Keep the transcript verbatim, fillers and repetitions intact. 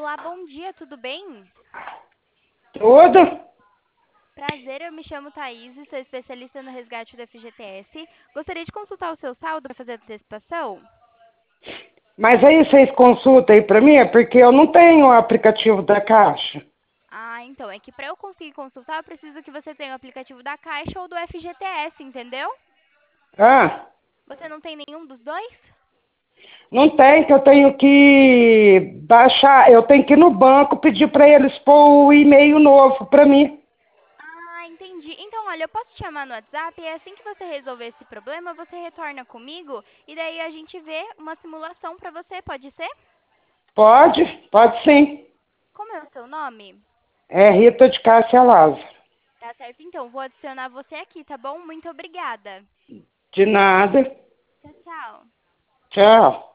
Olá, bom dia, tudo bem? Tudo? Prazer, eu me chamo Thaís, sou especialista no resgate do F G T S. Gostaria de consultar o seu saldo para fazer a antecipação? Mas aí vocês consultam aí pra mim, é porque eu não tenho o aplicativo da Caixa. Ah, então, é que para eu conseguir consultar, eu preciso que você tenha o aplicativo da Caixa ou do F G T S, entendeu? Ah, Você não tem nenhum dos dois? não tem, que eu tenho que baixar, eu tenho que ir no banco pedir pra eles pôr o e-mail novo pra mim. Ah, entendi. Então, olha, eu posso te chamar no WhatsApp e assim que você resolver esse problema, você retorna comigo e daí a gente vê uma simulação para você, pode ser? Pode? Pode sim. Como é o seu nome? É Rita de Cássia Lázaro. Tá certo, então, vou adicionar você aqui, tá bom? Muito obrigada. De nada. Tchau, tchau. Tchau.